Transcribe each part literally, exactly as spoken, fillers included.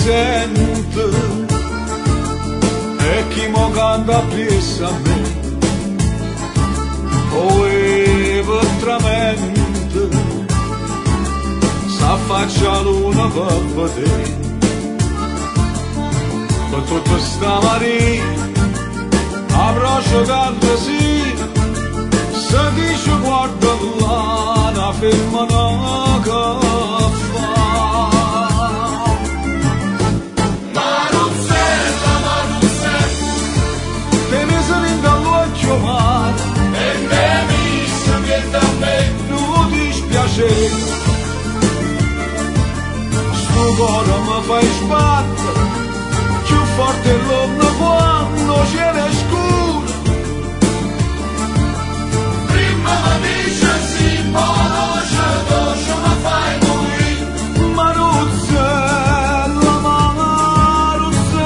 sente e chi mo canta appresso a me o e veramente s'affaccia l'una per vedere per tutta stamattina abbraccio caldesina se dice guarda là una femmina che fa Maruzzella, Maruzzella te ne sei dall'occhio mare e me visto che da me non ti dispiace sto cuore mi fai sbattere più forte l'onda quando c'era scuro prima mi dice sì, poi dolce, dolce ma fai morire Maruzzella, Maruzzella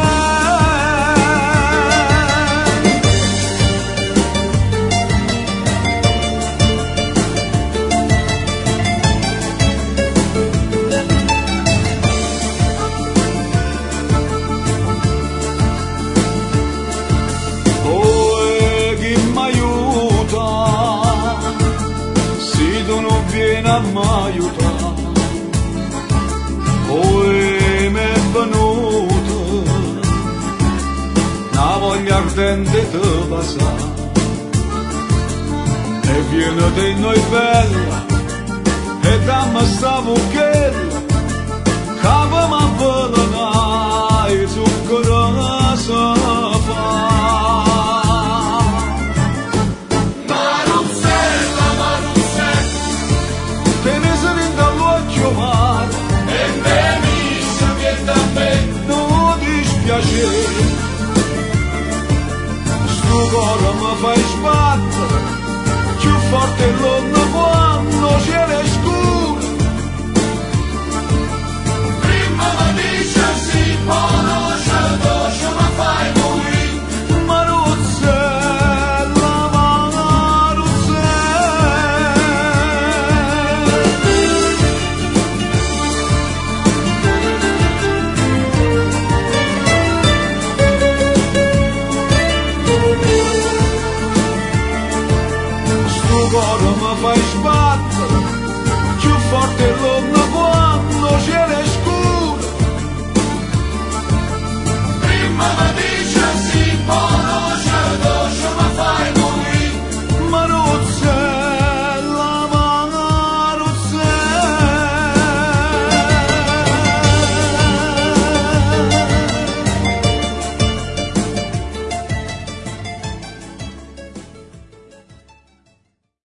oh e chi m'aiuta se tu non vieni a m'aiutare oh e m'è venuta una voglia ardente di passare e viene di noi bella e dammi sta mucchella che mi avvelena e zucchero si fa Maruzzella, Maruzzella te ne sei dall'occhio mare e me visto che da me non ti dispiace sto cuore mi fai sbattere più forte l'onda quando c'era scuro prima mi dice sì, poi dolce, dolce ma fai morire Maruzzella, Maruzzella sto cuore mi fai sbattere